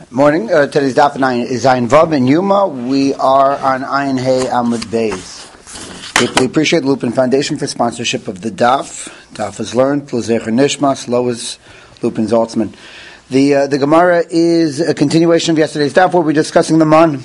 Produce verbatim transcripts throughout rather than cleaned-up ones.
Morning. Uh, today's daf is Ayin Vav in Yuma. We are on Ayin Hey Amud Beis. We appreciate Lupin Foundation for sponsorship of the daf. Daf is learned. L'zecher Nishmas. Lois Lupin Zaltzman. The uh, the Gemara is a continuation of yesterday's daf where we're discussing the man.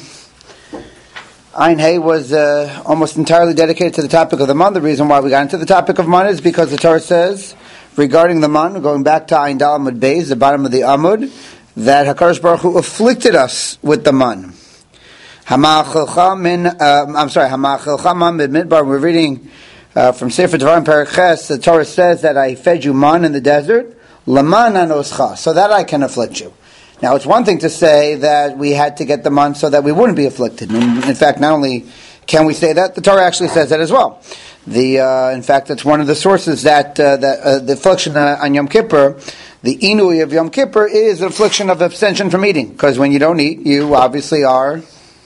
Ayin Hey was uh, almost entirely dedicated to the topic of the man. The reason why we got into the topic of man is because the Torah says regarding the man, going back to Ayin Dal Amud Beis, the bottom of the Amud, that HaKadosh Baruch Hu afflicted us with the man. Hama'achilcha min, uh, I'm sorry, Hama'achilcha man b'midbar. We're reading uh, from Sefer Devarim Perek Ches. The Torah says that I fed you man in the desert, laman anoscha, so that I can afflict you. Now, it's one thing to say that we had to get the man so that we wouldn't be afflicted. And in fact, not only can we say that, the Torah actually says that as well. The uh, in fact, it's one of the sources that uh, that uh, the affliction uh, on Yom Kippur, the inui of Yom Kippur, is an affliction of abstention from eating. Because when you don't eat, you obviously are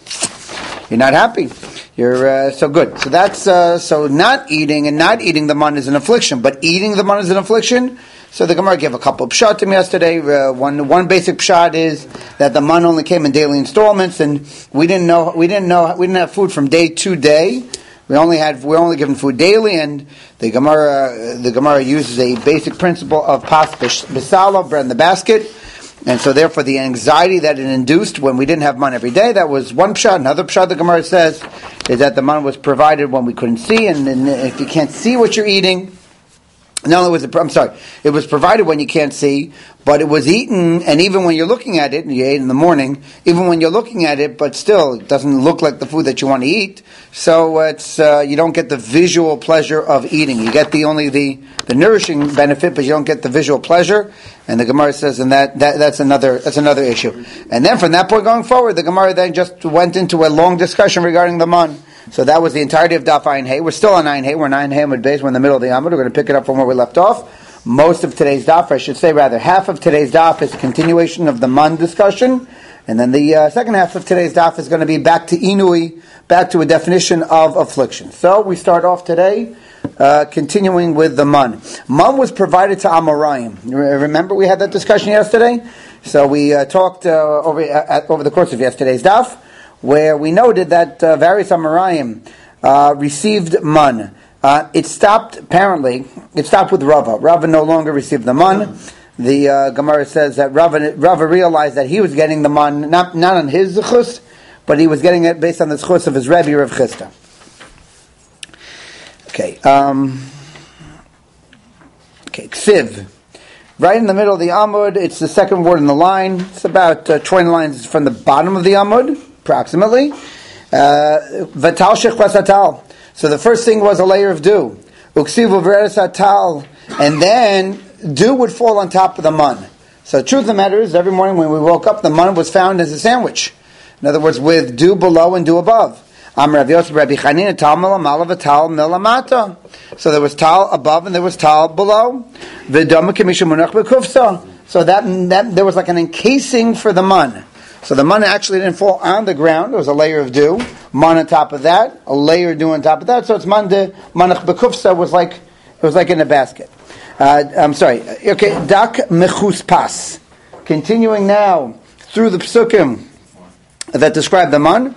you're not happy. You're uh, so good. So that's uh, so not eating and not eating the man is an affliction, but eating the man is an affliction. So the Gemara gave a couple of pshatim yesterday. Uh, one one basic pshat is that the man only came in daily installments, and we didn't know we didn't know we didn't have food from day to day. We only had we're only given food daily, and the Gemara the Gemara uses a basic principle of pas b'sala, bread in the basket, and so therefore the anxiety that it induced when we didn't have man every day, that was one pshat. Another pshat the Gemara says is that the man was provided when we couldn't see, and, and if you can't see what you're eating. No, it was. I'm sorry. It was provided when you can't see, but it was eaten, and even when you're looking at it, and you ate in the morning, even when you're looking at it, but still, it doesn't look like the food that you want to eat. So it's uh, you don't get the visual pleasure of eating. You get the only the, the nourishing benefit, but you don't get the visual pleasure. And the Gemara says, and that, that that's another that's another issue. And then from that point going forward, the Gemara then just went into a long discussion regarding the man. So that was the entirety of Daf Ayin Hey. We're still on Ayin Hey. We're on Ayin Hey Amud Beis. We're in the middle of the Amud. We're going to pick it up from where we left off. Most of today's Daf, I should say rather, half of today's Daf is a continuation of the man discussion. And then the uh, second half of today's Daf is going to be back to Inui, back to a definition of affliction. So we start off today, uh, continuing with the man. Man was provided to Amoraim. Remember we had that discussion yesterday? So we uh, talked uh, over, uh, over the course of yesterday's Daf, where we noted that uh, various Amoraim uh, received man. Uh, it stopped, apparently, it stopped with Rava. Rava no longer received the man. The uh, Gemara says that Rava, Rava realized that he was getting the man, not, not on his zechus, but he was getting it based on the zechus of his Rebbe, Rav Chisda. Okay, um, okay, Ksiv. Right in the middle of the Amud, it's the second word in the line. It's about uh, twenty lines from the bottom of the Amud, approximately. Vatal shechvas atal. So the first thing was a layer of dew. Uksivu v'eres atal. And then dew would fall on top of the man. So the truth of the matter is, every morning when we woke up, the man was found as a sandwich. In other words, with dew below and dew above. Am Rav Yosef Rabbi Chanina tal milamala v'tal milamata. So there was tal above and there was tal below. V'dama k'misha munach b'kufsa. So that, that there was like an encasing for the man. So the man actually didn't fall on the ground. There was a layer of dew. Man on top of that, a layer of dew on top of that. So it's man de manach b'kufsa was like it was like in a basket. Uh, I'm sorry. Okay, dak mechus pas. Continuing now through the psukim that describe the man.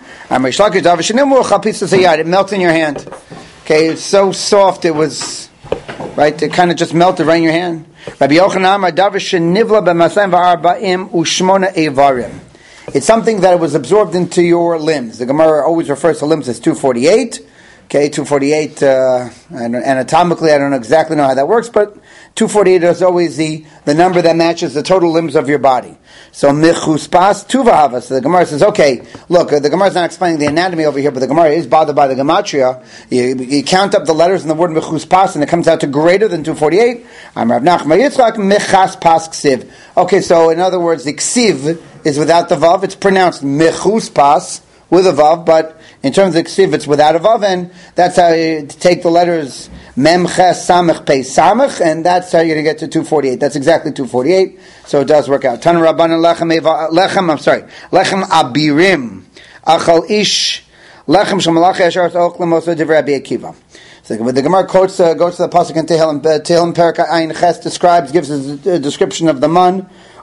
It melts in your hand. Okay, it's so soft. It was right. It kind of just melted right in your hand. Rabbi Yochanan Davar shenivla b'masayim v'arba'im u'shmona evarim. It's something that was absorbed into your limbs. The Gemara always refers to limbs as two forty-eight. Okay, two forty-eight, uh, anatomically, I don't exactly know how that works, but two forty-eight is always the, the number that matches the total limbs of your body. So, mechuspas tuvahava. So the Gemara says, okay, look, the Gemara is not explaining the anatomy over here, but the Gemara is bothered by the gematria. You, you count up the letters in the word mechuspas, and it comes out to greater than two forty-eight. I'm Rav Nachman Yitzchak, mechas pas ksiv. Okay, so in other words, the ksiv is without the vav. It's pronounced mechuspas with a vav, but in terms of ksiv, it's without a vav, and that's how you take the letters mem, ches, samech, pei, samech, and that's how you're going to get to two forty-eight. That's exactly two forty-eight, so it does work out. Tan rabbanan lechem, lechem, I'm sorry, lechem abirim, achal ish, lechem shemalach yashar o'chlem oso divrei Rabbi Akiva. So the Gemara quotes, uh, goes to the pasuk in Tehillim, Tehillim Perek Ayin Ches describes, gives a, a description of the man.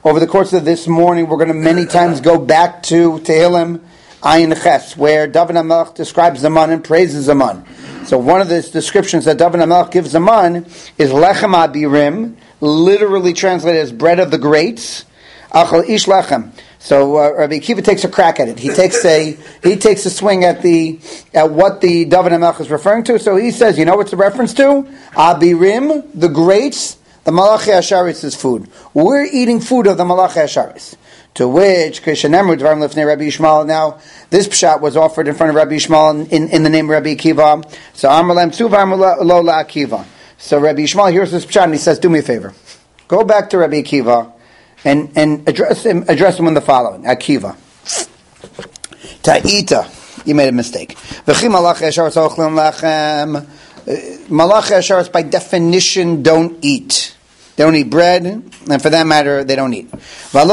Over the course of this morning, we're going to many times go back to Tehillim Ayin Ches, where David HaMelech describes the man and praises the man. So one of the descriptions that David HaMelech gives the man is Lechem Abirim, literally translated as bread of the greats. Achal Ish Lechem. So uh, Rabbi Akiva takes a crack at it. He takes a he takes a swing at the at what the David HaMelech is referring to. So he says, you know what's the reference to? Abirim, the greats, the Malachi Asharis is food. We're eating food of the Malachi Asharis. To which Krishanemru Dvarim Lifnei Rabbi Yishmael. Now this pshat was offered in front of Rabbi Yishmael in, in the name of Rabbi Akiva. So Amalem Tzuvar Lo La Akiva. So Rabbi Yishmael hears this pshat and he says, do me a favor, go back to Rabbi Akiva and and address him address him in the following. Akiva, Ta'ita, you made a mistake. V'chi Malachi Asharis Ochlin Lachem. Malachi Asharis by definition don't eat. They don't eat bread, and for that matter, they don't eat. In fact,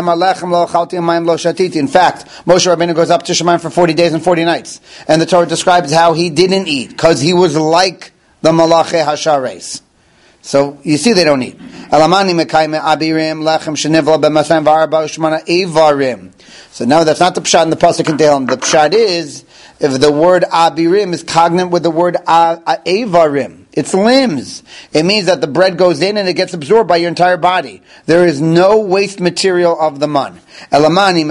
Moshe Rabbeinu goes up to Shemayim for forty days and forty nights, and the Torah describes how he didn't eat because he was like the Malachi Hashares. So you see, they don't eat. So now that's not the pshat in the pasuk in Tehillim. The pshat is if the word abirim is cognate with the word avarim. It's limbs. It means that the bread goes in and it gets absorbed by your entire body. There is no waste material of the man. So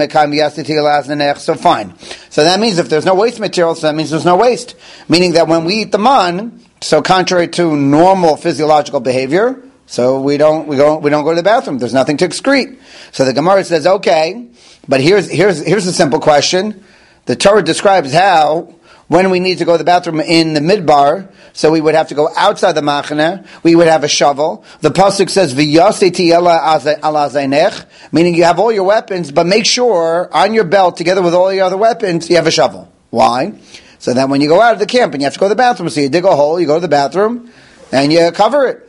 fine. So that means if there's no waste material, so that means there's no waste. Meaning that when we eat the man, so contrary to normal physiological behavior, so we don't we don't we don't go to the bathroom. There's nothing to excrete. So the Gemara says, okay, but here's here's here's a simple question. The Torah describes how when we need to go to the bathroom in the midbar, so we would have to go outside the machane, we would have a shovel. The pasuk says, "V'yaseti ela ala zaynech," meaning you have all your weapons, but make sure on your belt, together with all your other weapons, you have a shovel. Why? So that when you go out of the camp and you have to go to the bathroom, so you dig a hole, you go to the bathroom, and you cover it.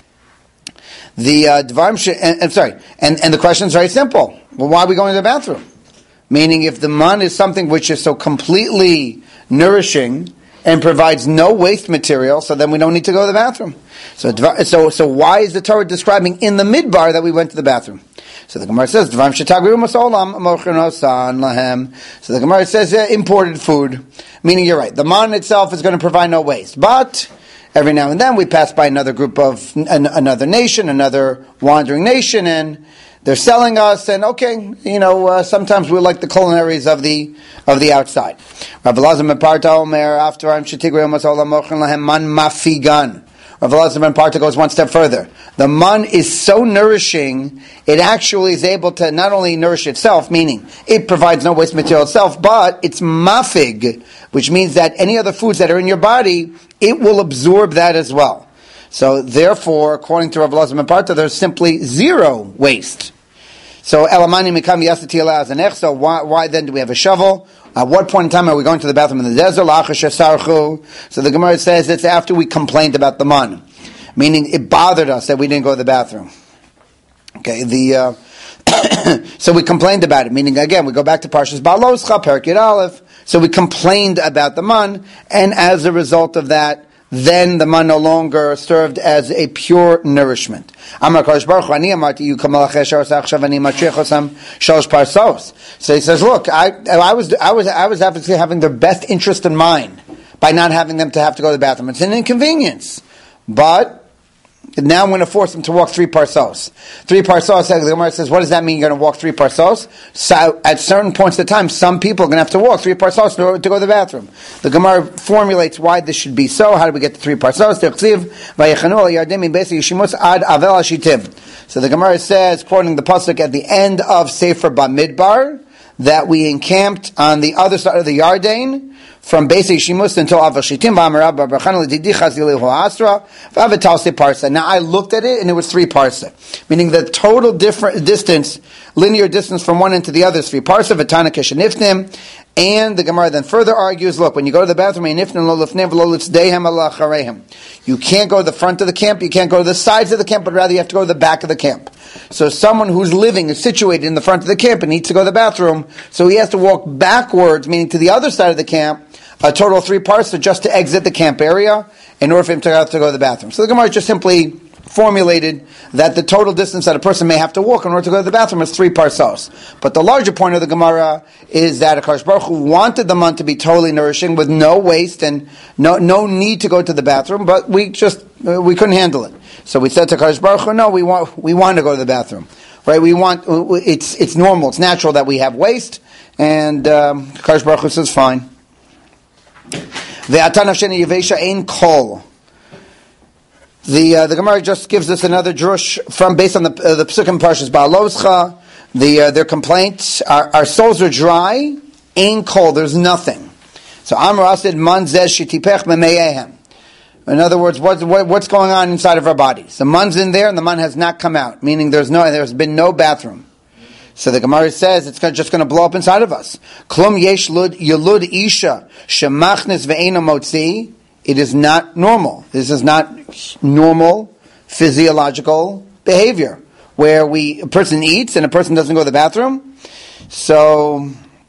The uh, Dvarim, sh- and, and sorry, and, and the question is very simple. Well, why are we going to the bathroom? Meaning, if the man is something which is so completely nourishing and provides no waste material, so then we don't need to go to the bathroom. So, so, so why is the Torah describing in the midbar that we went to the bathroom? So the Gemara says, "Dvarim shetagriu masolam mochinosan lahem." So the Gemara says, uh, imported food, meaning you're right. The man itself is going to provide no waste, but every now and then we pass by another group of an, another nation, another wandering nation, and they're selling us, and okay, you know, uh, sometimes we like the culinaries of the of the outside. Rav Elazar ben Parta Omer, after I'm shetigre masolam mochin lahem man mafigan. Rav Elazar ben Parta goes one step further. The man is so nourishing, it actually is able to not only nourish itself, meaning it provides no waste material itself, but it's mafig, which means that any other foods that are in your body, it will absorb that as well. So therefore, according to Rav Elazar ben Parta, there's simply zero waste. So elamani mikam yasati ala azanech. So why, why then do we have a shovel? At what point in time are we going to the bathroom in the desert? So the Gemara says it's after we complained about the man, meaning it bothered us that we didn't go to the bathroom. Okay, the uh, so we complained about it. Meaning again, we go back to Parshas Baloscha, Perkei Aleph. So we complained about the man, and as a result of that, then the man no longer served as a pure nourishment. So he says, look, I, I was, I was, I was obviously having their best interest in mind by not having them to have to go to the bathroom. It's an inconvenience, but now I'm going to force them to walk three parsos. Three parsos, the Gemara says, what does that mean, you're going to walk three parsos? So at certain points of time, some people are going to have to walk three parsos to, to go to the bathroom. The Gemara formulates why this should be so. How do we get to three parsos? So the Gemara says, quoting the pasuk at the end of Sefer Bamidbar, that we encamped on the other side of the Yarden, from Beis Yishimus until Avos Shitim. Now I looked at it and it was three parsa, meaning the total different distance, linear distance from one end to the other is three parsa. V'tana keshenifnim. And the Gemara then further argues, look, when you go to the bathroom, you can't go to the front of the camp, you can't go to the sides of the camp, but rather you have to go to the back of the camp. So someone who's living is situated in the front of the camp and needs to go to the bathroom, so he has to walk backwards, meaning to the other side of the camp, a total of three parts just to exit the camp area in order for him to have to go to the bathroom. So the Gemara just simply formulated that the total distance that a person may have to walk in order to go to the bathroom is three parsos. But the larger point of the Gemara is that HaKadosh Baruch Hu wanted the man to be totally nourishing with no waste and no no need to go to the bathroom, but we just uh, we couldn't handle it. So we said to HaKadosh Baruch Hu, no, we want we want to go to the bathroom, right? We want it's it's normal, it's natural that we have waste, and um, HaKadosh Baruch Hu says fine. Ve'atan Hasheni Yevesha ein kol. The uh, the Gemara just gives us another drush from based on the uh, the Pesukim Parshas Ba'aloscha. The uh, their complaints: our, our souls are dry, ain't cold. There's nothing. So Amar said, "Man zeh shitipech memeyehem." In other words, what's what, what's going on inside of our bodies? The man's in there, and the man has not come out, meaning there's no there's been no bathroom. So the Gemara says it's just going to blow up inside of us. Klum yesh lud yelud isha shemachnes ve'ena motzi. It is not normal. This is not normal physiological behavior where we a person eats and a person doesn't go to the bathroom. So,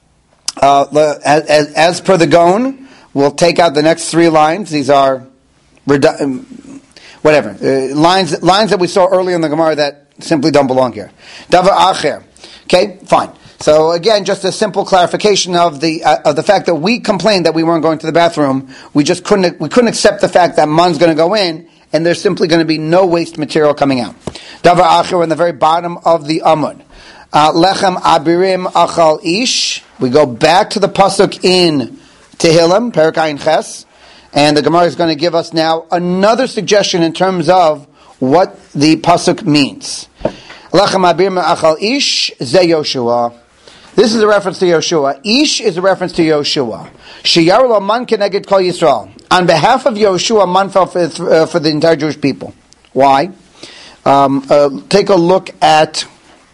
uh, as, as, as per the Gaon, we'll take out the next three lines. These are redu- whatever uh, lines lines that we saw earlier in the Gemara that simply don't belong here. Davar acher. Okay, fine. So again, just a simple clarification of the uh, of the fact that we complained that we weren't going to the bathroom. We just couldn't we couldn't accept the fact that man's going to go in and there's simply going to be no waste material coming out. Davar acher, in the very bottom of the Amud. Uh, Lechem abirim achal ish. We go back to the pasuk in Tehillim, Perek Ayin Ches, and the Gemara is going to give us now another suggestion in terms of what the pasuk means. Lechem abirim achal ish ze Yoshua. This is a reference to Yoshua. Ish is a reference to Yoshua. Sheyar lo man keneged kol Yisrael. On behalf of Yoshua, man fell for, uh, for the entire Jewish people. Why? Um, uh, take a look at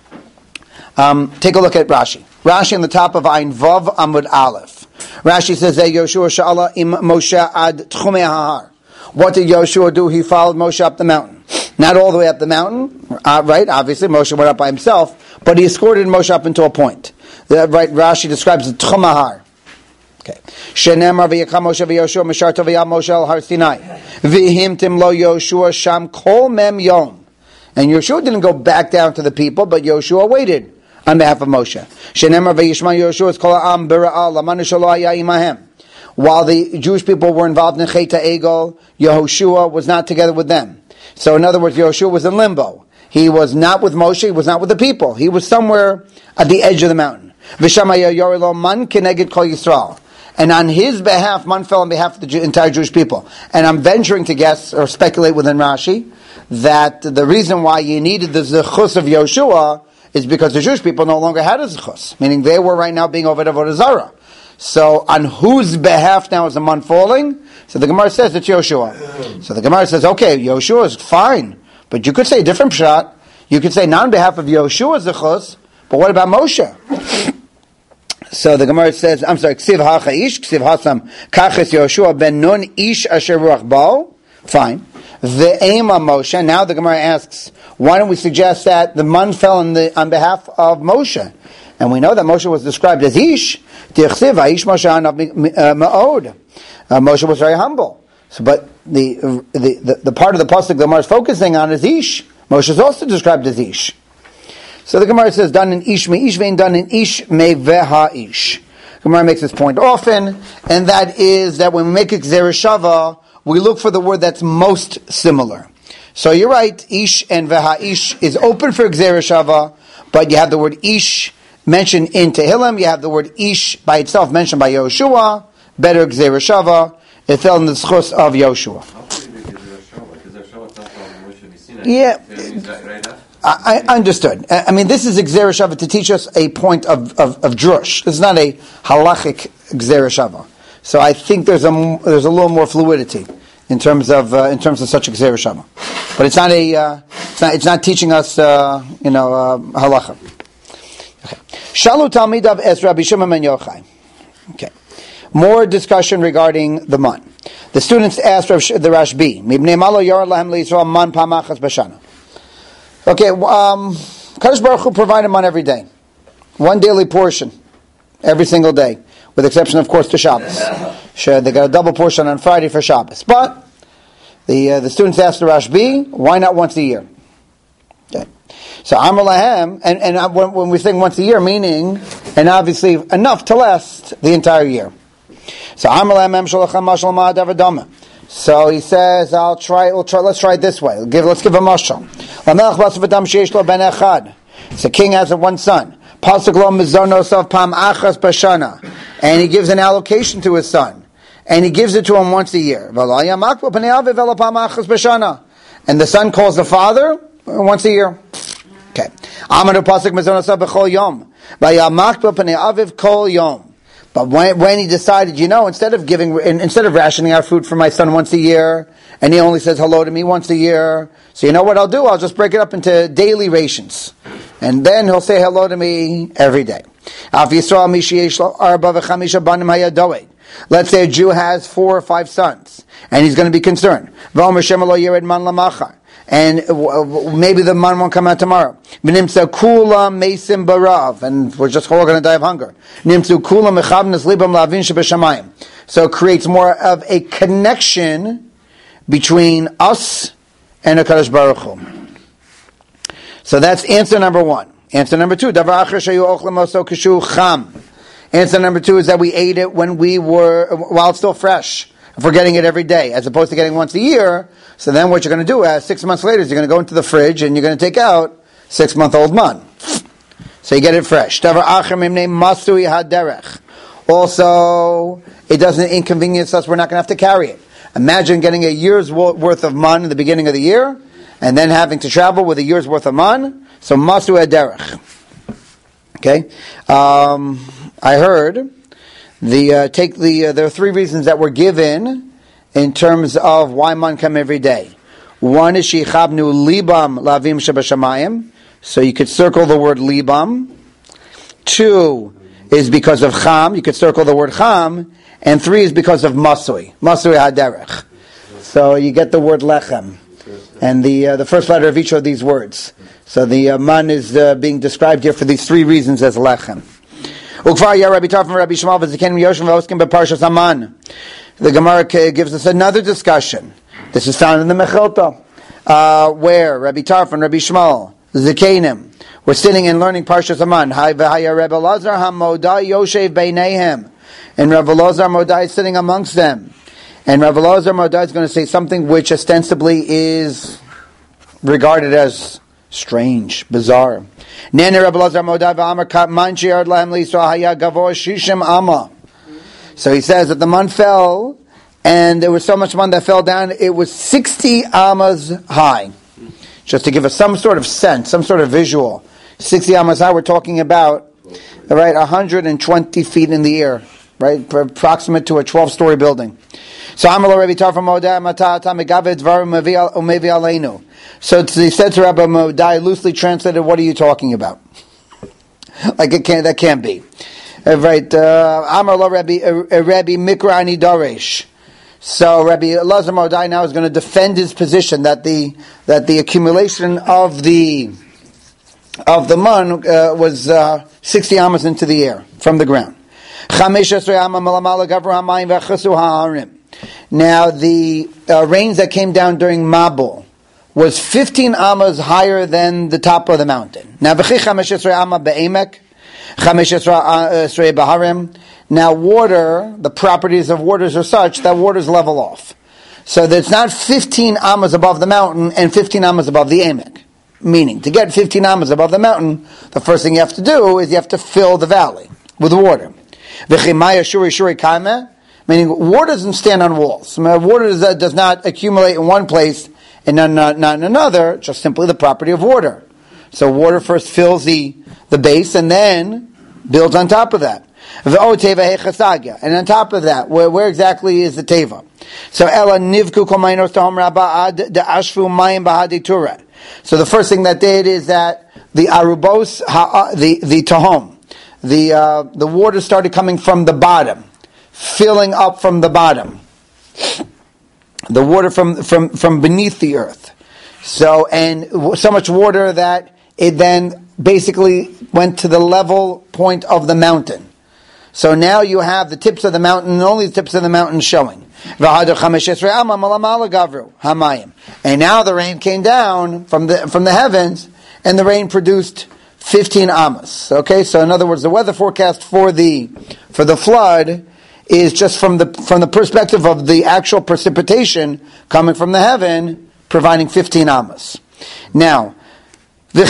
um, take a look at Rashi. Rashi on the top of Ayin Vav Amud Aleph. Rashi says that Yoshua sha'ala im Moshe ad tchumei hahar. What did Yoshua do? He followed Moshe up the mountain. Not all the way up the mountain, uh, right? Obviously, Moshe went up by himself, but he escorted Moshe up until a point. The, right, Rashi describes the Tchum Hahar. Okay. Shenemar v'yakam Moshe v'Yoshua mishar toviyah Moshe al Har Sinai v'himtim lo Yoshua sham kol mem yom. And Yoshua didn't go back down to the people, but Yoshua waited on behalf of Moshe. Shenemar v'yishma Yoshua es kol ha'am b'ra'al lamanu shelo haya imahem. While the Jewish people were involved in Cheta Egel, Yehoshua was not together with them. So in other words, Yoshua was in limbo. He was not with Moshe, he was not with the people. He was somewhere at the edge of the mountain. And on his behalf, man fell on behalf of the Jew, entire Jewish people. And I'm venturing to guess, or speculate within Rashi, that the reason why you needed the zechus of Yoshua is because the Jewish people no longer had a zechus, meaning they were right now being over Avodah Zarah. So on whose behalf now is the man falling? So the Gemara says it's Yoshua. So the Gemara says, okay, Yoshua is fine, but you could say a different pshat. You could say not on behalf of Yoshua's zechus, but what about Moshe? So the Gemara says, I'm sorry, Ksiv hacha ish, Ksiv hasam kaches Yoshua ben nun ish asher ruach bo. Fine. Ve'ema Moshe. Now the Gemara asks, why don't we suggest that the man fell on, the, on behalf of Moshe? And we know that Moshe was described as ish. Tichsiv ish Moshe ma'od. Moshe was very humble. So, but the, the, the, the part of the pasuk the Gemara is focusing on is ish. Moshe is also described as ish. So the Gemara says, done in ish me ish vein, done in ish me veha ish. Gemara makes this point often, and that is that when we make it Gzera Shava, we look for the word that's most similar. So you're right, ish and veha ish is open for Gzera Shava, but you have the word ish mentioned in Tehillim, you have the word ish by itself mentioned by Yoshua, better Gzera Shava, it fell in the schus of Yoshua. Yeah. I, I understood. I mean, this is Gzera Shava to teach us a point of, of, of drush. This is not a halachic Gzera Shava. So I think there's a there's a little more fluidity in terms of uh, in terms of such a Gzera Shava. But it's not a uh, it's not it's not teaching us uh, you know uh, halacha. Okay. Shalu Talmidav es Rabbi Shimon ben Yochai. Okay. More discussion regarding the man. The students asked Rav Sh- the Rashbi, Mibnei malo yor lahem leYisrael man pamachas b'shana. Okay, um, Kadosh Baruch Hu provided man every day. One daily portion. Every single day. With exception, of course, to Shabbos. Sure, they got a double portion on Friday for Shabbos. But, The uh, the students asked the Rashbi, why not once a year? Okay. So Amar Lahem, and, and when, when we think once a year, meaning, and obviously enough to last the entire year. So Amar Lahem Em Shalachem Mashal Ma'adav Adama. So he says, I'll try, we'll try, let's try it this way. Give, let's give a mashal. So king has a one son. And he gives an allocation to his son. And he gives it to him once a year. And the son calls the father once a year. Okay. But when, when he decided, you know, instead of giving, instead of rationing out food for my son once a year, and he only says hello to me once a year, so you know what I'll do? I'll just break it up into daily rations. And then he'll say hello to me every day. Let's say a Jew has four or five sons, and he's going to be concerned. And maybe the man won't come out tomorrow. And we're just all going to die of hunger. So it creates more of a connection between us and HaKadosh Baruch Hu. So that's answer number one. Answer number two. Answer number two is that we ate it when we were, while it's still fresh. If we're getting it every day, as opposed to getting once a year, so then what you're going to do, uh, six months later, is you're going to go into the fridge and you're going to take out six-month-old man. So you get it fresh. Also, it doesn't inconvenience us. We're not going to have to carry it. Imagine getting a year's worth of man in the beginning of the year, and then having to travel with a year's worth of man. So masu haderech. Okay, um, I heard. The uh, take the uh, there are three reasons that were given in terms of why man come every day. One is shichabnu libam lavim shebashamayim, so you could circle the word libam. Two is because of cham, you could circle the word cham, and three is because of masui, masui haderech. So you get the word lechem, and the uh, the first letter of each of these words. So the uh, man is uh, being described here for these three reasons as lechem. The Gemara gives us another discussion. This is found in the Mechilta, uh, where Rabbi Tarf and Rabbi Shmuel, Zekanim, were sitting and learning Parshas Haman. And Rabbi Elazar Modai is sitting amongst them. And Rabbi Elazar Modai is going to say something which ostensibly is regarded as strange, bizarre. So he says that the man fell, and there was so much man that fell down, it was sixty amas high. Just to give us some sort of sense, some sort of visual. sixty amas high, we're talking about, right, one hundred twenty feet in the air, right, approximate to a twelve-story building. So So he said to Rabbi Modai, loosely translated, what are you talking about? Like it can't, that can't be. Uh, right, Amar lo Rabbi, Rabbi Mikra Ani Daresh. So Rabbi Elazar Modai now is going to defend his position that the, that the accumulation of the, of the man uh, was uh, sixty amas into the air, from the ground. Now the uh, rains that came down during Mabul was fifteen amas higher than the top of the mountain. Now Now water, the properties of waters are such that waters level off. So that it's not fifteen amas above the mountain and fifteen amas above the Emek. Meaning, to get fifteen amas above the mountain, the first thing you have to do is you have to fill the valley with water. Meaning, water doesn't stand on walls. Water does, does not accumulate in one place and not, not, not in another, just simply the property of water. So water first fills the, the base and then builds on top of that. And on top of that, where, where exactly is the teva? So ela nivku komaynos tahom rabba ad de ashfu mayim bahadi tura. So the first thing that did is that the arubos, the the tahom, the uh, the water started coming from the bottom, filling up from the bottom. The water from from from beneath the earth. So and so much water that it then basically went to the level point of the mountain. So now you have the tips of the mountain, and only the tips of the mountain showing. And now the rain came down from the from the heavens, and the rain produced fifteen amas. Okay, so in other words, the weather forecast for the for the flood is just from the from the perspective of the actual precipitation coming from the heaven, providing fifteen amas. Now, now,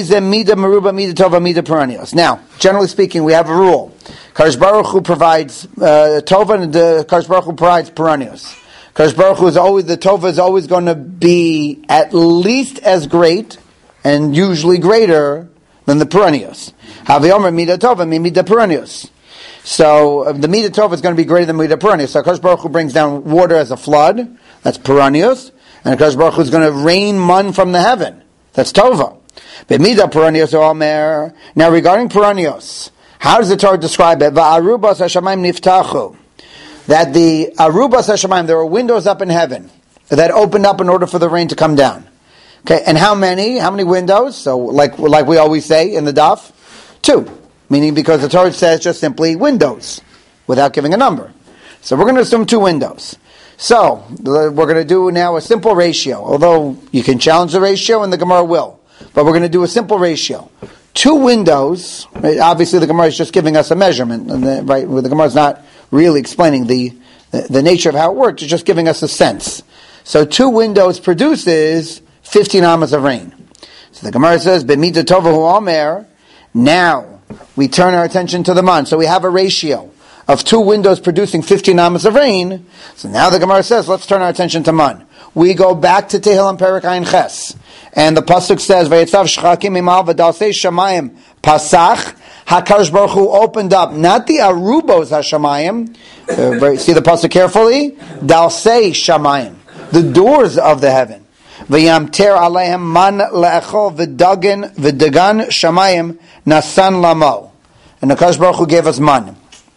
generally speaking, we have a rule. Kadosh Baruch Hu provides uh, tova, and the Kadosh Baruch Hu provides peranios. Kadosh Baruch Hu is always the tova is always going to be at least as great and usually greater than the peranios. Haviomer mida tova mi mida peranios. So uh, the mida tova is going to be greater than mida peranios. So Kadosh Baruch Hu brings down water as a flood. That's peranios, and Kadosh Baruch Hu is going to rain man from the heaven. That's tova. B'mida peranios omer. Now regarding peranios, how does the Torah describe it? Va'arubas hashamayim niftachu. That the arubas hashamayim, there were windows up in heaven that opened up in order for the rain to come down. Okay, and how many? How many windows? So, like like we always say in the daf, two. Meaning because the Torah says just simply windows, without giving a number. So we're going to assume two windows. So we're going to do now a simple ratio. Although you can challenge the ratio, and the Gemara will, but we're going to do a simple ratio. Two windows, right? Obviously the Gemara is just giving us a measurement, and the, right? The Gemara is not really explaining the, the, the nature of how it works, it's just giving us a sense. So two windows produces fifteen amas of rain. So the Gemara says, B'mida tova hu omer, now we turn our attention to the man. So we have a ratio of two windows producing fifteen amas of rain. So now the Gemara says, let's turn our attention to man. We go back to Tehillim Perek Ayin Ches. And the pasuk says, "Vayetzav shchakim imal v'dalsei shamayim pasach." Hakadosh Baruch Hu opened up not the arubos hashamayim. Uh, see the pasuk carefully. Dalsei shamayim, the doors of the heaven. V'yamter aleihem man le'echol v'dagan v'dagan shamayim nasan lamo. And Hakadosh Baruch Hu gave us man.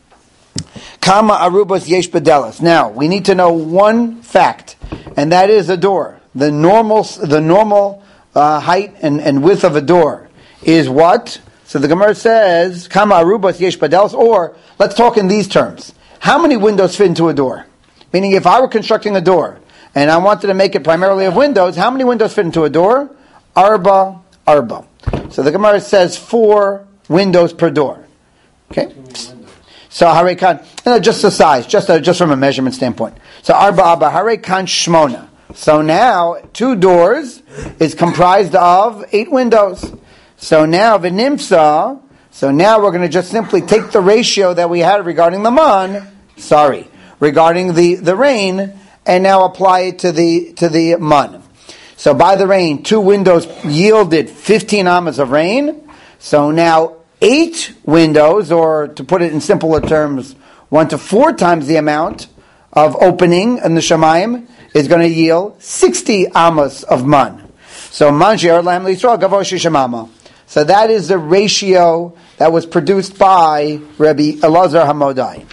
Kama arubos yesh bedelas. Now we need to know one fact, and that is a door. The normal, the normal uh, height and, and width of a door is what? So the Gemara says, "Kama arubas yesh badelos." Or let's talk in these terms: how many windows fit into a door? Meaning, if I were constructing a door and I wanted to make it primarily of windows, how many windows fit into a door? Arba, arba. So the Gemara says four windows per door. Okay. So harekan, no, just the size, just a, just from a measurement standpoint. So arba arba harekan shmona. So now, two doors is comprised of eight windows. So now, v'nimsa, so now we're going to just simply take the ratio that we had regarding the man, sorry, regarding the, the rain, and now apply it to the to the man. So by the rain, two windows yielded fifteen amas of rain. So now, eight windows, or to put it in simpler terms, one to four times the amount of opening in the shamayim, is going to yield sixty amas of man. So man she'er lahem l'Yisrael gavo shishamama. So that is the ratio that was produced by Rabbi Elazar Hamodai.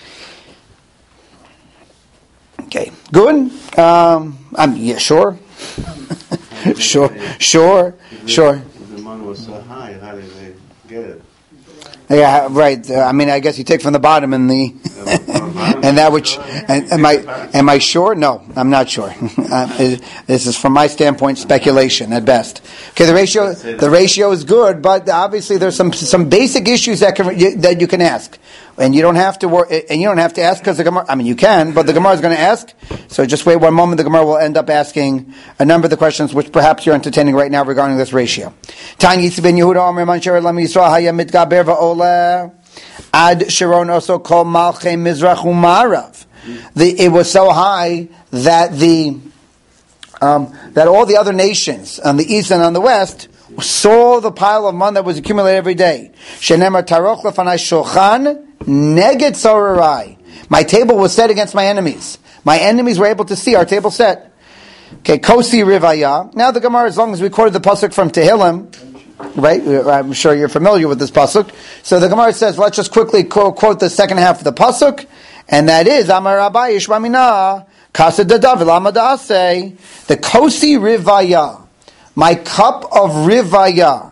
Okay, good. Um, I'm yeah, sure, sure, sure, sure. The man was so high. How did they get it? Yeah, right. Uh, I mean, I guess you take from the bottom and the and that which. And, am I am I sure? No, I'm not sure. uh, it, this is from my standpoint speculation at best. Okay, the ratio the ratio is good, but obviously there's some some basic issues that can that you can ask, and you don't have to work, and you don't have to ask because the Gemara. I mean, you can, but the Gemara is going to ask. So just wait one moment. The Gemara will end up asking a number of the questions which perhaps you're entertaining right now regarding this ratio. Tanya ben Yehuda Omer Man She'er Lam Yisrael Haya Mitgaber Va'Ola Ad Sharon also called Malchei Mizrach Umarav. It was so high that the um, that all the other nations on the east and on the west saw the pile of man that was accumulated every day. Shenemar Taroch Lefanai Shulchan Neged Sorarai. My table was set against my enemies. My enemies were able to see our table set. Okay, Kosi Rivaya. Now the Gemara, as long as we quoted the pasuk from Tehillim, right? I'm sure you're familiar with this pasuk. So the Gemara says, let's just quickly quote, quote the second half of the pasuk, and that is Amar Rabbi Yishmamina Kasa Dadav Lamadase, the Kosi Rivaya, my cup of Rivaya.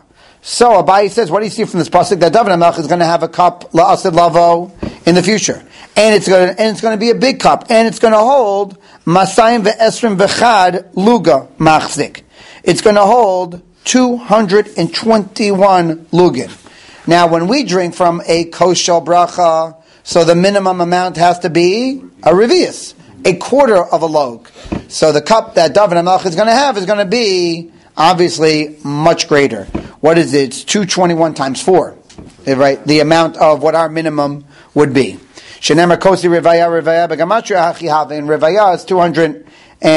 So Abaye says, what do you see from this pasuk? That David HaMelech is going to have a cup la'asid lavo in the future, and it's going to, and it's going to be a big cup, and it's going to hold masayim ve'esrim v'chad luga machzik. It's going to hold two hundred twenty-one lugin. Now, when we drink from a koshel bracha, so the minimum amount has to be a revius, a quarter of a log. So the cup that David HaMelech is going to have is going to be obviously much greater. What is it? It's two hundred twenty-one times four, right? The amount of what our minimum would be. Shenemar kosi revaya revaya begamatria hachi have, and revaya is two hundred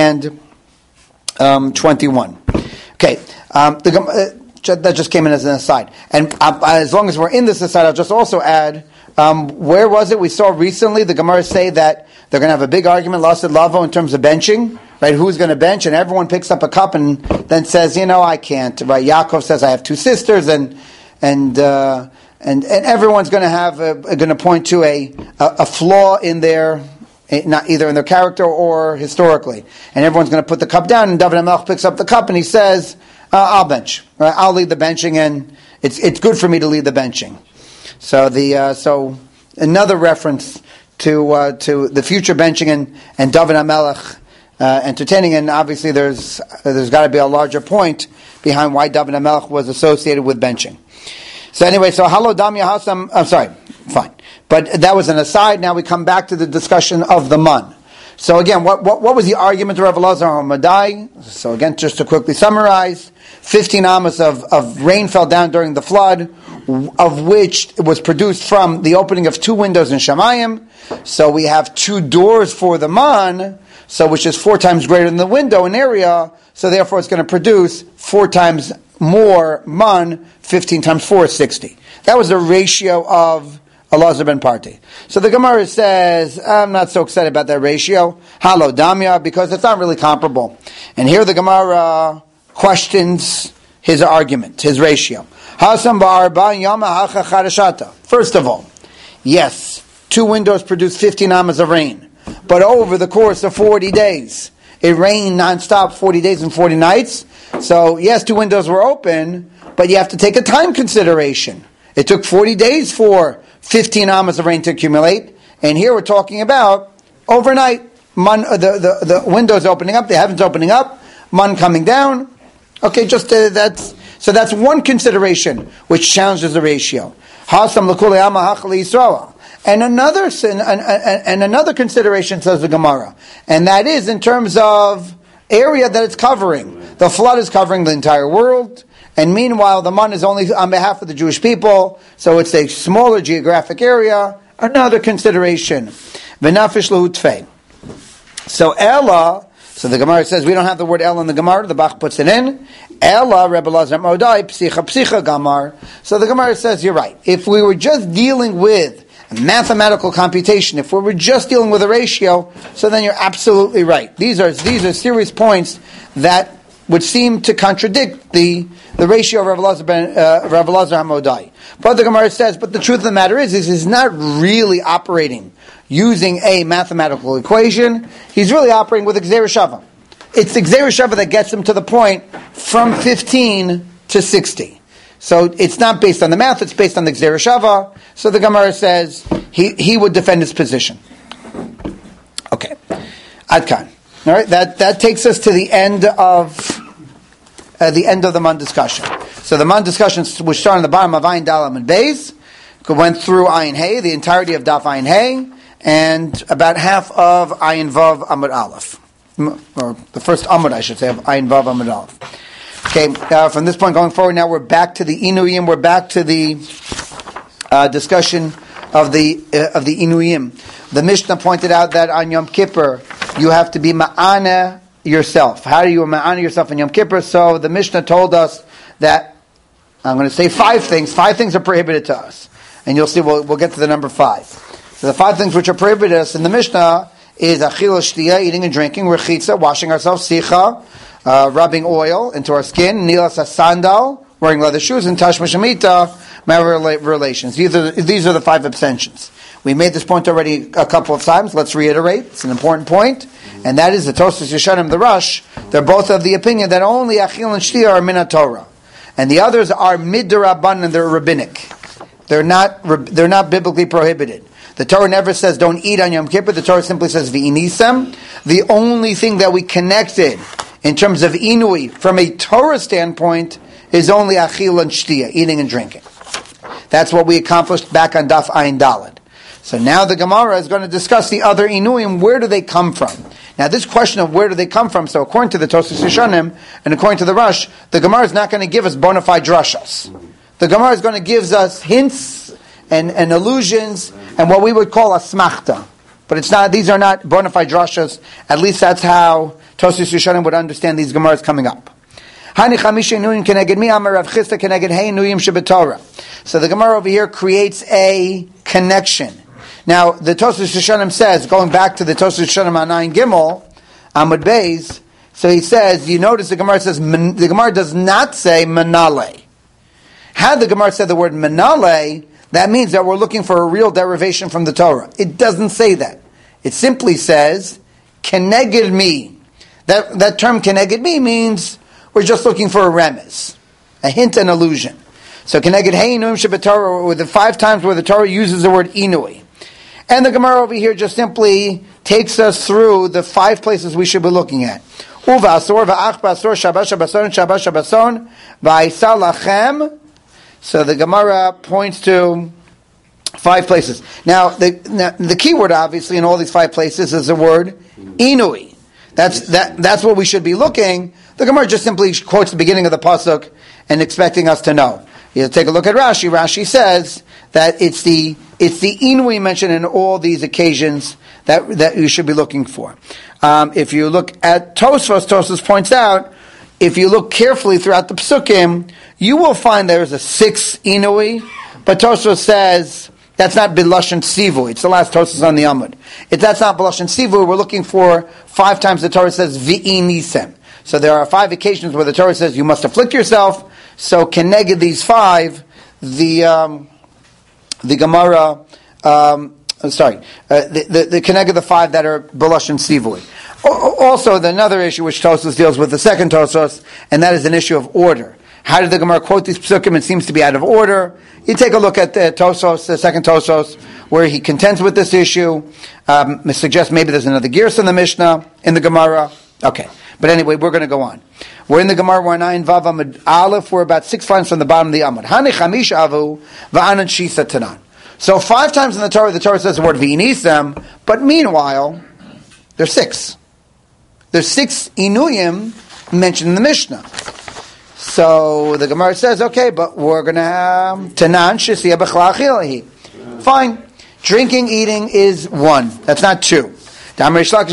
twenty-one. Okay, um, the, uh, that just came in as an aside. And uh, as long as we're in this aside, I'll just also add, um, where was it? We saw recently the Gemara say that they're going to have a big argument, Lasid Lavo, in terms of benching, right? Who's going to bench? And everyone picks up a cup and then says, you know, I can't, right? Yaakov says, I have two sisters, and and uh, and, and everyone's going to have, a, going to point to a, a, a flaw in their, not either in their character or historically. And everyone's going to put the cup down, and David HaMelech picks up the cup and he says, uh, I'll bench, right? I'll lead the benching, and it's it's good for me to lead the benching. So the uh, so another reference to uh, to the future benching and, and David HaMelech uh, entertaining, and obviously there's there's got to be a larger point behind why David HaMelech was associated with benching. So anyway, so Halo Damya Hasam, I'm sorry, fine. But that was an aside. Now we come back to the discussion of the man. So again, what what, what was the argument of Rav Elazar Hamadai? So again, just to quickly summarize, fifteen amos of, of rain fell down during the flood, of which was produced from the opening of two windows in Shamayim. So we have two doors for the man, so which is four times greater than the window in area, so therefore it's going to produce four times more man, fifteen times four is sixty. That was the ratio of Elazar ben Parti. So the Gemara says, I'm not so excited about that ratio. Halo Damya, because it's not really comparable. And here the Gemara questions his argument, his ratio. First of all, yes, two windows produce fifteen amas of rain, but over the course of forty days, it rained nonstop, forty days and forty nights. So yes, two windows were open, but you have to take a time consideration. It took forty days for fifteen amas of rain to accumulate, and here we're talking about overnight. Man, the, the, the windows opening up, the heavens opening up, man coming down. Okay, just uh, that's so that's one consideration which challenges the ratio. And another and, and, and another consideration, says the Gemara, and that is in terms of area that it's covering. The flood is covering the entire world, and meanwhile the man is only on behalf of the Jewish people, so it's a smaller geographic area. Another consideration. V'nafish l'hutfei. So Ella, so the Gemara says we don't have the word Ella in the Gemara. The Bach puts it in. Ella Rebbe Elazar Modai psicha psicha gamar. So the Gemara says you're right. If we were just dealing with mathematical computation, if we were just dealing with a ratio, so then you're absolutely right. These are these are serious points that would seem to contradict the, the ratio of Rav Elazar ben uh, Rav Elazar Hamodai. But the Gemara says, but the truth of the matter is, is he's not really operating using a mathematical equation. He's really operating with Gzeira Shava. It's the Gzeira Shava that gets him to the point from fifteen to sixty. So it's not based on the math, it's based on the Gzeira Shava. So the Gemara says he, he would defend his position. Okay. Adkan. All right, that, that takes us to the end of uh, the end of the man discussion. So the man discussion, which started on the bottom of Ayin Dalam and Beis, went through Ayin Hey, the entirety of Daf Ayin Hey, and about half of Ayin Vav Amud Aleph, or the first Amud, I should say, of Ayin Vav Amud Aleph. Okay, uh, from this point going forward, now we're back to the Inuyim. We're back to the uh, discussion of the uh, of the Inuyim. The Mishnah pointed out that on Yom Kippur you have to be ma'ana yourself. How do you ma'ana yourself on Yom Kippur? So the Mishnah told us that, I'm going to say five things. Five things are prohibited to us. And you'll see, we'll, we'll get to the number five. So the five things which are prohibited to us in the Mishnah is achil shtiyah, eating and drinking, rechitza, washing ourselves, sicha, uh, rubbing oil into our skin, nilas sandal, wearing leather shoes, and tashma shemita, marital relations. These are, these are the five abstentions. We made this point already a couple of times. Let's reiterate. It's an important point. And that is the Tosfos Yeshanim, the Rush. They're both of the opinion that only achil and shtiyah are min Torah. and the others are mid-derabanan and they're rabbinic. They're not they're not biblically prohibited. The Torah never says don't eat on Yom Kippur. The Torah simply says v'inisem. The only thing that we connected in terms of inui from a Torah standpoint is only achil and shtia, eating and drinking. That's what we accomplished back on Daf Ayin Daled. So now the Gemara is going to discuss the other inuim. Where do they come from? Now this question of where do they come from, so according to the Tosfos Rishonim and according to the Rush, the Gemara is not going to give us bona fide drashas. The Gemara is going to give us hints and, and allusions and what we would call a smachta. But it's not; these are not bona fide drashas. At least that's how Tosfos Rishonim would understand these Gemaras coming up. So the Gemara over here creates a connection. Now, the Tosfos Rishonim says, going back to the Tosfos Rishonim on Ayin Gimel, Amud Beis, so he says, you notice the Gemara says, the Gemara does not say menale. Had the Gemara said the word menale, that means that we're looking for a real derivation from the Torah. It doesn't say that. It simply says, keneged mi. That, that term keneged mi means we're just looking for a remez, a hint, an allusion. So keneged hey inuyim shebetorah, with the five times where the Torah uses the word inui. And the Gemara over here just simply takes us through the five places we should be looking at. Uva asor va'ach ba'asor shabash shabason shabash shabason va'isa lachem. So the Gemara points to five places. Now the now, the key word obviously in all these five places is the word inui. That's that that's what we should be looking. The Gemara just simply quotes the beginning of the pasuk and expecting us to know. You take a look at Rashi. Rashi says that it's the it's the inui mentioned in all these occasions that that you should be looking for. Um, if you look at Tosfos, Tosfos points out, if you look carefully throughout the psukim, you will find there is a sixth inui, but Tosfos says that's not B'lashon Sivu. It's the last Tosfos on the Amud. If that's not B'lashon Sivu, we're looking for five times the Torah says V'inisem. So there are five occasions where the Torah says you must afflict yourself. So keneged these five, the um, the Gemara, um, sorry, uh, the the, the keneged the five that are B'lashon Sivui. Also, the, another issue which Tosfos deals with, the second Tosfos, and that is an issue of order. How did the Gemara quote these psukim? It seems to be out of order. You take a look at the Tosfos, the second Tosfos, where he contends with this issue. Um, suggests maybe there's another gears in the Mishnah, in the Gemara. Okay. But anyway, we're going to go on. We're in the Gemara, we're in Ayin Vav Amud Aleph, we're about six lines from the bottom of the Amud. Hani chamish avu v'anan shisa tanan. So five times in the Torah, the Torah says the word v'inisem, but meanwhile, there's six. There's six inuyim mentioned in the Mishnah. So the Gemara says, okay, but we're going to have tanan shisiya b'chla achilahi. Fine. Drinking, eating is one. That's not two. How do I know that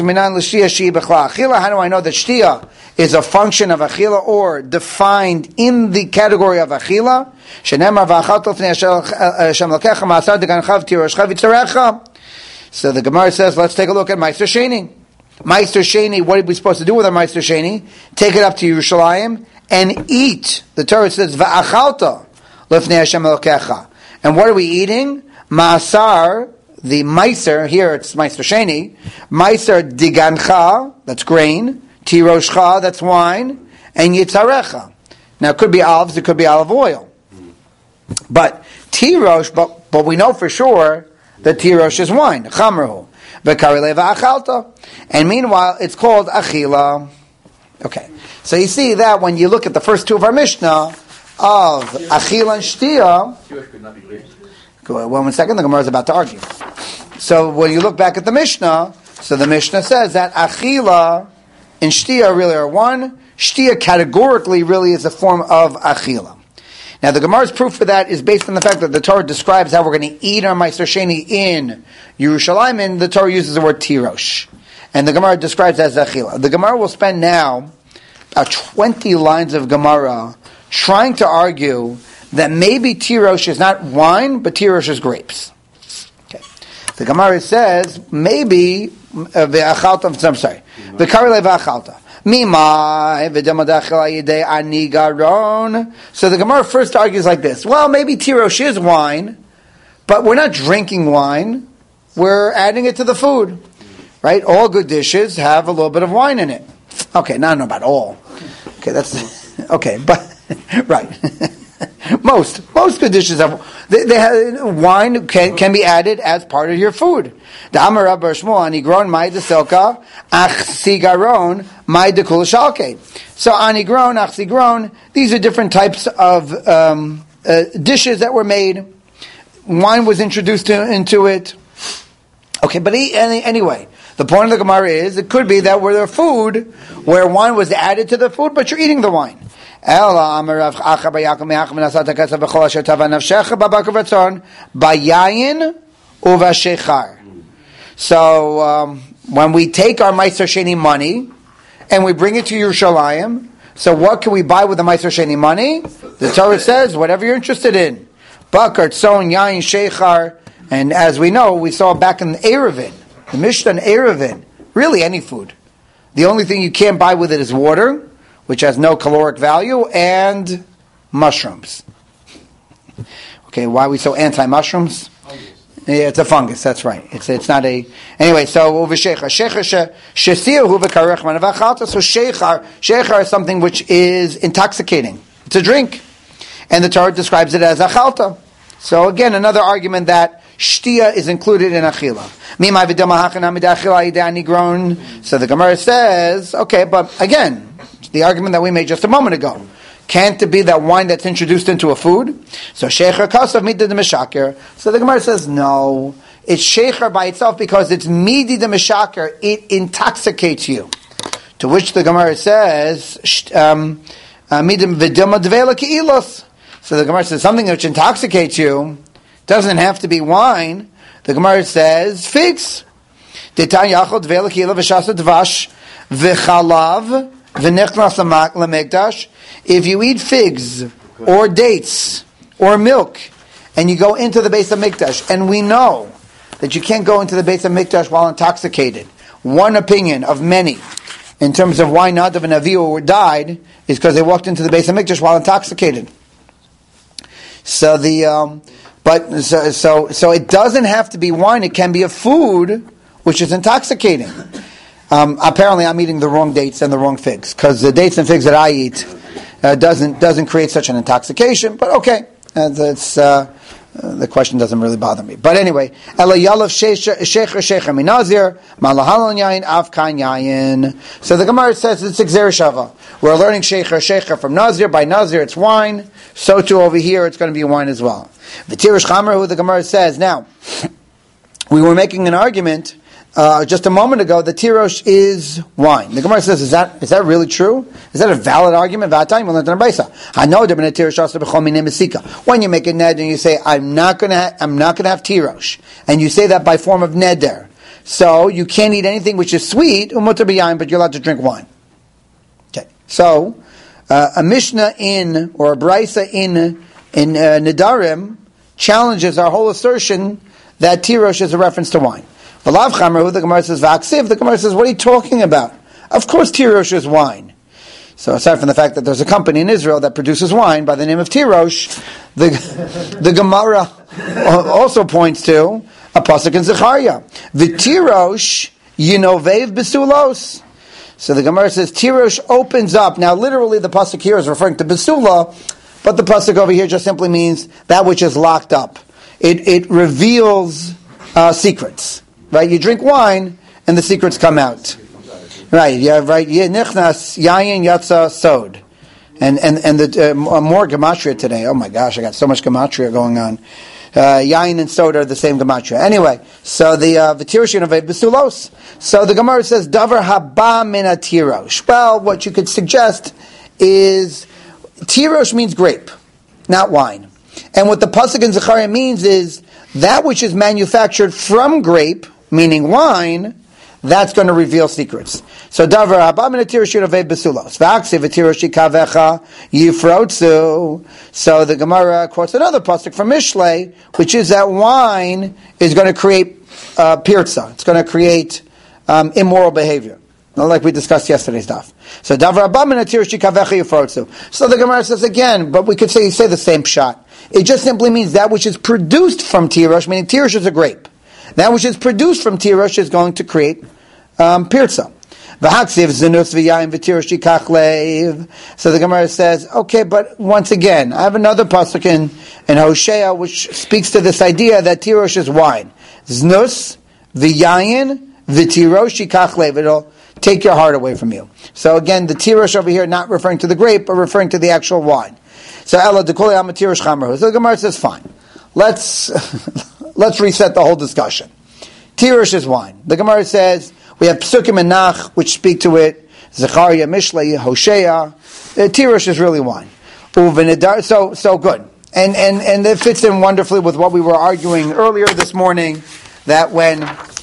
shtia is a function of achila or defined in the category of achila? So the Gemara says, let's take a look at Meister Sheni. Meister Sheni, what are we supposed to do with our Meister Sheni? Take it up to Yerushalayim and eat. The Torah says, Va'achalta lifnei Hashem Elokecha. And what are we eating? Ma'asar, the Meiser, here it's Meister Sheni, Meiser Digancha, that's grain, Tiroshcha, that's wine, and Yitzarecha. Now it could be olives, it could be olive oil. But Tirosh, but, but we know for sure that Tirosh is wine, Chamrahu. And meanwhile, it's called Achila. Okay. So you see that when you look at the first two of our Mishnah, of Achila and Shtia, one second, the Gemara is about to argue. So when you look back at the Mishnah, so the Mishnah says that Achila and Shtia really are one. Shtia categorically really is a form of Achila. Now the Gemara's proof for that is based on the fact that the Torah describes how we're going to eat our Meister Sheni in Yerushalayim, and the Torah uses the word Tirosh. And the Gemara describes it as Achila. The Gemara will spend now about twenty lines of Gemara trying to argue that maybe Tirosh is not wine, but Tirosh is grapes. Okay. The Gemara says, maybe, uh, I'm sorry, V'karele v'achalta. So the Gemara first argues like this. Well, maybe Tirosh is wine, but we're not drinking wine. We're adding it to the food. Right? All good dishes have a little bit of wine in it. Okay, now I don't know about all. Okay, that's... Okay, but... Right. most most good dishes have they, they have, wine can, can be added as part of your food. The Amar Rabbi Shmuel anigron mai de silka ach sigaron mai de kul shalke. So anigron ach sigron, these are different types of um, uh, dishes that were made. Wine was introduced to, into it. Okay, but he, any, anyway, the point of the Gemara is it could be that where the food, where wine was added to the food, but you're eating the wine. So um, when we take our Meiser Sheni money and we bring it to Yerushalayim, so what can we buy with the Meiser Sheni money? The Torah says whatever you're interested in. Bakar, Tzon, Yain, Shechar, and as we know, we saw back in Erevin, the Mishnah in Erevin, really any food. The only thing you can't buy with it is water, which has no caloric value, and mushrooms. Okay, why are we so anti-mushrooms? Yeah, it's a fungus, that's right. It's it's not a... Anyway, so, uv'shechar. Shechar shesiyahu v'karech manavachalta. So shechar, shechar is something which is intoxicating. It's a drink. And the Torah describes it as achalta. So again, another argument that shtia is included in achila. So the Gemara says, okay, but again, the argument that we made just a moment ago. Can't it be that wine that's introduced into a food? So shecher kasav midi de meshaker. So the Gemara says, no, it's shecher by itself because it's midi de meshaker. It intoxicates you. To which the Gemara says, um, midim v'dilma dveila ke'ilos. So the Gemara says something which intoxicates you doesn't have to be wine. The Gemara says figs. Detan yachol dveila ke'ilah v'shasa dvash v'chalav v'nechnas lamekdash. If you eat figs or dates or milk and you go into the base of Mikdash, and we know that you can't go into the base of Mikdash while intoxicated. One opinion of many in terms of why Nadav and Avihu died is because they walked into the base of Mikdash while intoxicated. So the um, but so, so so it doesn't have to be wine. It can be a food which is intoxicating. Um, apparently, I'm eating the wrong dates and the wrong figs because the dates and figs that I eat uh, doesn't doesn't create such an intoxication. But okay, uh, that's uh, uh, the question doesn't really bother me. But anyway, Ela Yalav Shecher Shecher Minazir Malahalon Yain Avkan Yain. So the Gemara says it's Xer Shava. We're learning Shecher Shecher from Nazir. By Nazir, it's wine. So too over here, it's going to be wine as well. The Tirish Chamer, who the Gemara says now, we were making an argument. Uh, just a moment ago, the tirosh is wine. The Gemara says, is that is that really true? Is that a valid argument? When you make a ned and you say, I'm not going to ha- I'm not going to have tirosh, and you say that by form of neder, so you can't eat anything which is sweet, but you're allowed to drink wine. Okay, so uh, a Mishnah in or a Brisa in in uh, Nedarim challenges our whole assertion that tirosh is a reference to wine. Alav Chamer, the Gemara says, Vaksiv, the Gemara says, what are you talking about? Of course Tirosh is wine. So aside from the fact that there's a company in Israel that produces wine by the name of Tirosh, the, the Gemara also points to a pasuk in Zechariah. V'Tirosh yinovev besulos. So the Gemara says, Tirosh opens up. Now literally the pasuk here is referring to besula, but the pasuk over here just simply means that which is locked up. It, it reveals uh, secrets. Right, you drink wine, and the secrets come out. Right, yeah, right. Nichnas yayin yatsa sod, and and and the uh, more gematria today. Oh my gosh, I got so much gematria going on. Uh, yayin and sod are the same gematria. Anyway, so the v'tiroshin of besulos. So the Gemara says davar haba min tirosh. Well, what you could suggest is tirosh means grape, not wine, and what the pasuk in Zechariah means is that which is manufactured from grape, meaning wine, that's going to reveal secrets. So davar haba min tirosh yinovev besulos. V'aksiv v'tirosh kavecha yifrotzu. So the Gemara quotes another pasuk from Mishlei, which is that wine is going to create uh, pirza. It's going to create um, immoral behavior, like we discussed yesterday's stuff. So davar haba min tirosh kavecha yifrotzu. So the Gemara says again, but we could say say the same shot. It just simply means that which is produced from tirosh, meaning tirosh is a grape. That which is produced from tirosh is going to create um, pirza. V'haksiv zinus v'yayin v'tirosh yikach leiv. So the Gemara says, okay, but once again, I have another pasuk in, in Hosea which speaks to this idea that tirosh is wine. Znus v'yayin v'tirosh yikach leiv. It'll take your heart away from you. So again, the tirosh over here not referring to the grape, but referring to the actual wine. So Ella dekoli am tirosh chamer. So the Gemara says, fine. Let's let's reset the whole discussion. Tirosh is wine. The Gemara says we have Psukim and Nach which speak to it. Zechariah, Mishlei, Hosea. Uh, Tirosh is really wine. So so good, and and and it fits in wonderfully with what we were arguing earlier this morning. That when,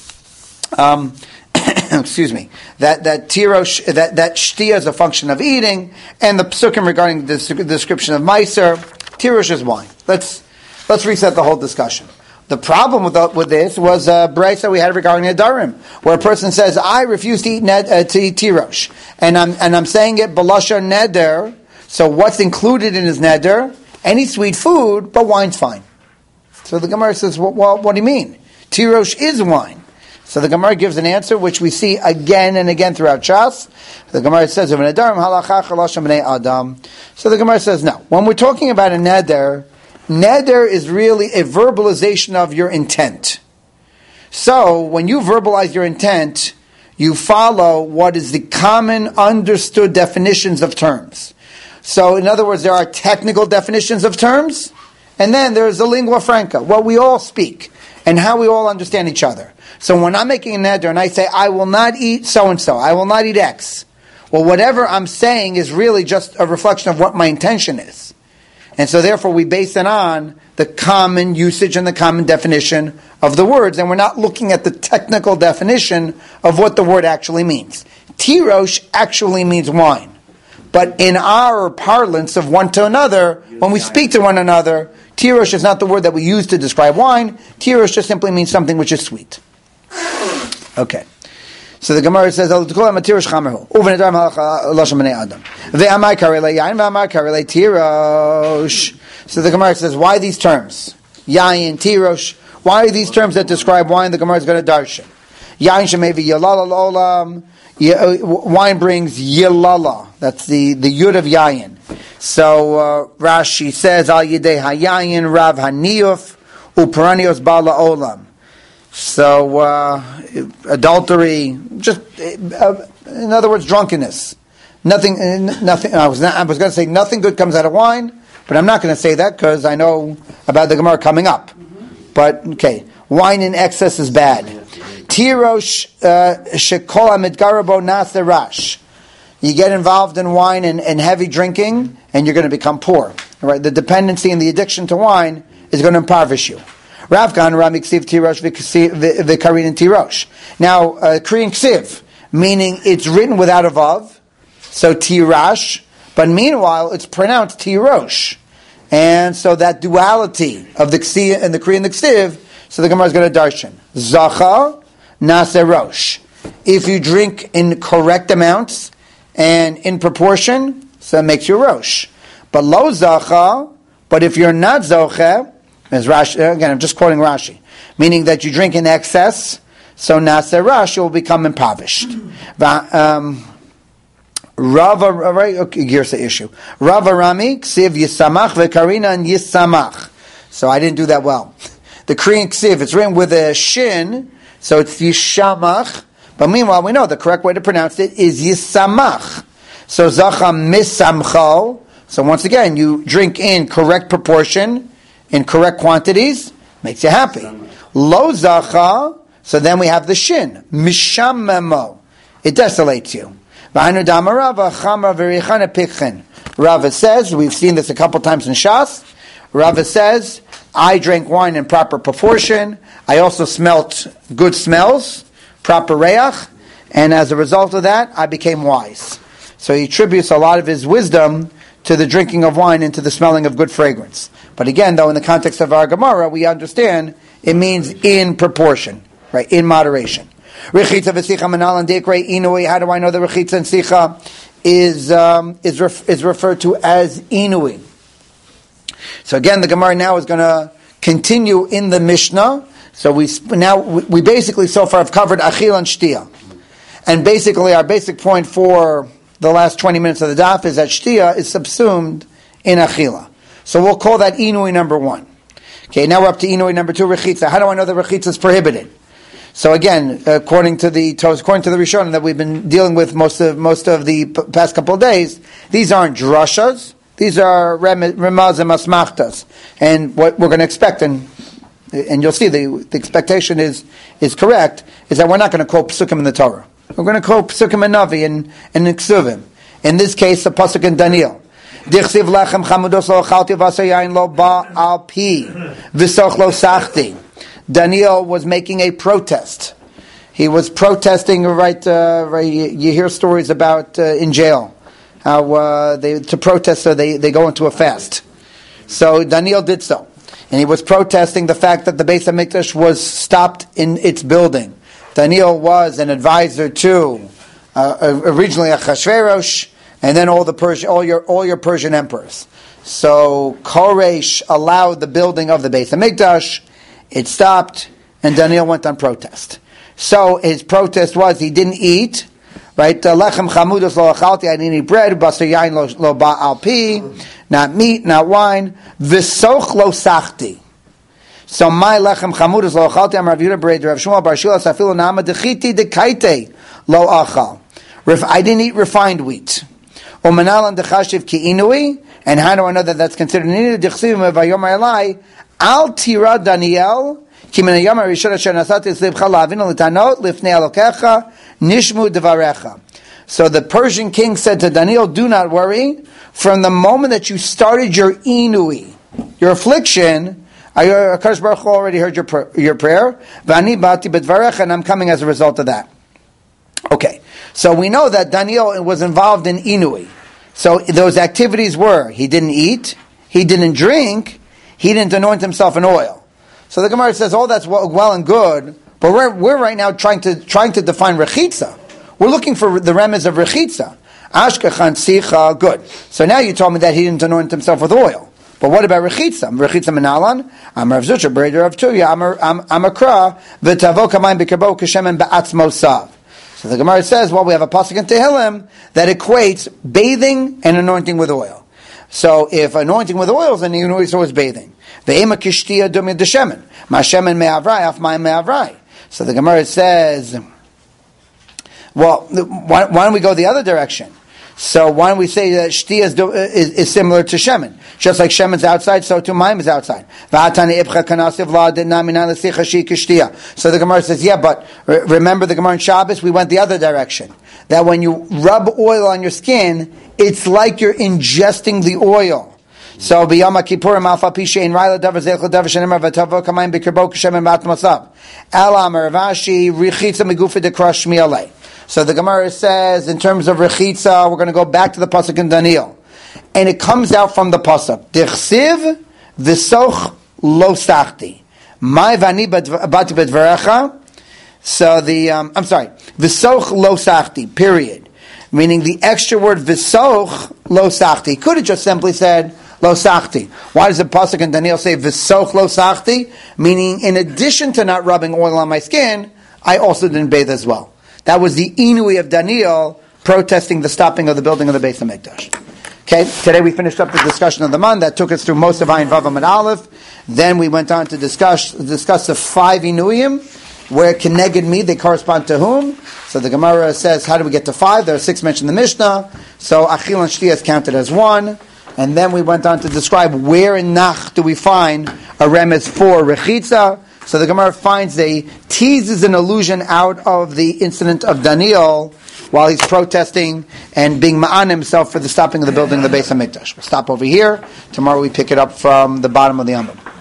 um, excuse me, that that Tirosh that that shtia is a function of eating, and the Psukim regarding the description of Meiser, Tirosh is wine. Let's let's reset the whole discussion. The problem with, the, with this was a brayso we had regarding Nedarim, where a person says, "I refuse to eat ned, uh, to eat tirosh," and I'm and I'm saying it b'lashon neder. So what's included in his neder? Any sweet food, but wine's fine. So the Gemara says, "Well, well what do you mean? Tirosh is wine." So the Gemara gives an answer which we see again and again throughout Shas. The Gemara says, "Of Nedarim halacha chalosh bnei Adam." So the Gemara says, "No. When we're talking about a neder, neder is really a verbalization of your intent. So, when you verbalize your intent, you follow what is the common understood definitions of terms. So, in other words, there are technical definitions of terms, and then there's a lingua franca, what we all speak, and how we all understand each other. So, when I'm making a neder and I say, I will not eat so-and-so, I will not eat X, well, whatever I'm saying is really just a reflection of what my intention is. And so therefore we base it on the common usage and the common definition of the words, and we're not looking at the technical definition of what the word actually means. Tirosh actually means wine. But in our parlance of one to another, when we speak to one another, tirosh is not the word that we use to describe wine. Tirosh just simply means something which is sweet. Okay. So the Gemara says, "So the Gemara says, why these terms? Yayin, tirosh. Why are these terms that describe wine? The Gemara is going to darshan. Yayin shemevi yalala olam. Wine brings yalala. That's the, the yud of yayin. So uh, Rashi says, al yidei hayayin rav haniyuf uperanios bala olam. So, uh, adultery, just, uh, in other words, drunkenness. Nothing, nothing, I was not, I was going to say nothing good comes out of wine, but I'm not going to say that because I know about the Gemara coming up. Mm-hmm. But, okay, wine in excess is bad. Tirosh, shekol amidgarabo naserash. You get involved in wine and, and heavy drinking, and you're going to become poor. All right? The dependency and the addiction to wine is going to impoverish you. Rav Gan Rami Ksiv Tirosh v'Karin and Tirosh. Now, uh, Karin Ksiv, meaning it's written without a vav, so Tirash, but meanwhile it's pronounced Tirosh. And so that duality of the Ksiv and the Karin and the Ksiv, so the Gemara is going to darshan. Zacha Naserosh. If you drink in correct amounts and in proportion, so it makes you Rosh. But Lo Zacha, but if you're not Zoche, as Rashi, again, I'm just quoting Rashi, meaning that you drink in excess, so Naser Rashi will become impoverished. um, Rava, right? Okay, here's the issue. Rava Rami, Ksiv Yisamach, Vekarina and Yisamach. So I didn't do that well. The Korean Ksiv, it's written with a shin, so it's Yishamach, but meanwhile we know the correct way to pronounce it is Yisamach. So Zacha Misamcho, so once again, you drink in correct proportion, in correct quantities, makes you happy. Lo zacha, so then we have the shin. Mishamemo, it desolates you. Rava says, we've seen this a couple times in Shas, Rava says, I drank wine in proper proportion, I also smelt good smells, proper reach, and as a result of that, I became wise. So he attributes a lot of his wisdom to the drinking of wine and to the smelling of good fragrance. But again, though, in the context of our Gemara, we understand it means in proportion, right? In moderation. Rechitza v'sicha manal dekre inui. How do I know that rechitza and sicha is um, is ref, is referred to as inui? So again, the Gemara now is going to continue in the Mishnah. So we now we basically so far have covered achil and shtia, And basically, our basic point for the last twenty minutes of the daf is that shtia is subsumed in achila. So we'll call that inui number one. Okay, now we're up to inui number two, rechitza. How do I know that rechitza is prohibited? So again, according to the according to the Rishonim that we've been dealing with most of most of the p- past couple of days, these aren't drushas. These are remaz and masmachtas. And what we're going to expect, and and you'll see the, the expectation is is correct, is that we're not going to quote psukim in the Torah. We're going to quote psukim and navi and and ksuvim. In this case, the pasuk in Daniel. Dichsiv lechem chamudos lo achalti v'asar yain lo ba al pi v'soch lo sachti. Daniel was making a protest. He was protesting. Right, uh, right. You hear stories about uh, in jail how uh, they to protest, so they, they go into a fast. So Daniel did so, and he was protesting the fact that the Beis HaMikdash was stopped in its building. Daniel was an advisor to uh, originally Achashverosh, and then all the Persian, all your all your Persian emperors. So Koresh allowed the building of the Beis HaMikdash. It stopped, and Daniel went on protest. So his protest was he didn't eat, right? Lechem chamudos lo achalti, I didn't eat bread. Basar yain lo ba al pi, not meat, not wine. V'soch lo sachti. So my lechem chamudos lo achalti, I'm Rav Yehuda Bered, Rav Shmuel bar Shila safilu nama dechiti dekaite lo achal. I didn't eat refined wheat. U'menalan dechashiv ki inui, and how do I know that that's considered an inui? Dechsivim v'yomer elai, al tira Daniel, ki min hayom harishon asher nasati tzlibcha la'avinu l'tanot lifnei Elokecha nishmu devarecha. So the Persian king said to Daniel, do not worry, from the moment that you started your inui, your affliction, HaKadosh Baruch Hu already heard your, pr- your prayer, v'ani bati b'dvarecha, and I'm coming as a result of that. Okay, so we know that Daniel was involved in inui. So those activities were, he didn't eat, he didn't drink, he didn't anoint himself in oil. So the Gemara says, oh, that's well, well and good, but we're, we're right now trying to trying to define rechitza. We're looking for the remez of rechitza. Ashkechan sicha, good. So now you told me that he didn't anoint himself with oil. But what about rechitza? Rechitza menalan, Amar Rav Zutra, Breder of Tuya, Amakra, v'tavo kamayim b'kerbo kashemen ba'atzmosav. So the Gemara says, well, we have a pasuk in Tehillim that equates bathing and anointing with oil. So if anointing with oil is an inui, so is bathing. Ve'ema kishtia dumid deshemen. Ma shemen me'avrai, af ma'im me'avrai. So the Gemara says, well, why, why don't we go the other direction? So why don't we say that shtia is, is, is similar to shemen? Just like shemen's outside, so too ma'im is outside. So the Gemara says, yeah, but remember the Gemara in Shabbos, we went the other direction. That when you rub oil on your skin, it's like you're ingesting the oil. So b'yom kippurim alfa pishein rayla davar zeichel davar shenemar v'tavo kamayim b'kirbo kashemen b'atmasav. Ela meravashi richitza megufa dekrush mialei. So the Gemara says, in terms of rechitza, we're going to go back to the pasuk in Daniel, and it comes out from the pasuk. Dichsiv v'soch lo sachti. My vani bati bedvarecha. So the um, I'm sorry, v'soch lo sachti. Period. Meaning the extra word v'soch lo sachti. Could have just simply said lo sachti. Why does the pasuk in Daniel say v'soch lo sachti? Meaning, in addition to not rubbing oil on my skin, I also didn't bathe as well. That was the inui of Daniel protesting the stopping of the building of the Beis HaMikdash. Okay, today we finished up the discussion of the man that took us through most of Ayin Vav Amud Aleph. Then we went on to discuss discuss the five inuyim, where keneged me they correspond to whom. So the Gemara says, how do we get to five? There are six mentioned in the Mishnah. So achil and shtia is counted as one. And then we went on to describe where in Nach do we find a remez for rechitza. So the Gemara finds a teases an allusion out of the incident of Daniel while he's protesting and being ma'an himself for the stopping of the building of the Beis HaMikdash. We'll stop over here. Tomorrow we pick it up from the bottom of the Amud.